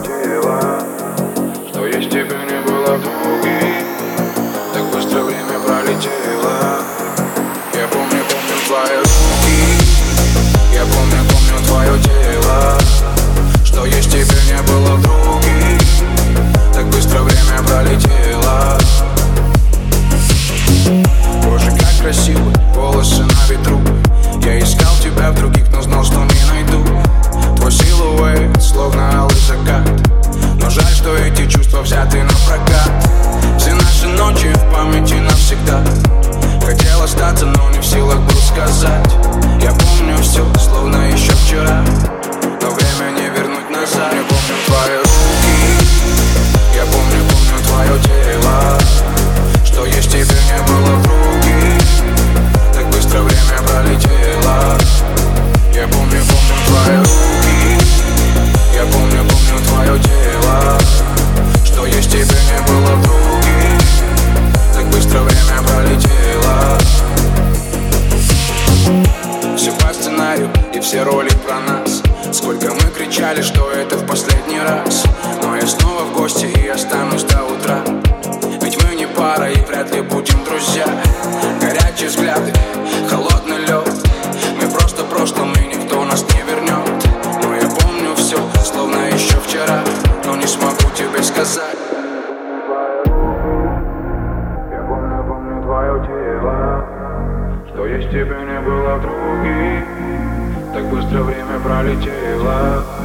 тело. Что есть тебе не было в других. Так быстро время пролетело. Я помню твои руки. Я помню твое тело. Что есть тебе не было в других. Так быстро время пролетело. Боже, как красиво, волосы на ветру. Я искал тебя в других, но знал, что не найду. Твой силуэт, словно алый закат. Но жаль, что эти чувства взяты на прокат. Все наши ночи в памяти навсегда. Хотел остаться, но не в силах был сказать. Я помню все, словно еще вчера. Но время не вернуть назад. Я помню твои руки. Я помню твое тело. Что есть тебе не было в других. Так быстро время пролетело. Я помню твои руки. Я помню твое тело. Что есть тебе не было в других. Так быстро время пролетело. Все по сценарию и все роли про нас. Сколько мы кричали, что это в последний раз. Но я снова в гости и останусь до утра. Ведь мы не пара и вряд ли будем друзья. Горячие взгляды, холодный лед. Мы просто прошлым и никто нас не вернет. Но я помню все, словно еще вчера. Но не смогу тебе сказать. Я помню твое тело. Что есть тебе не было в других. Так быстро время пролетело.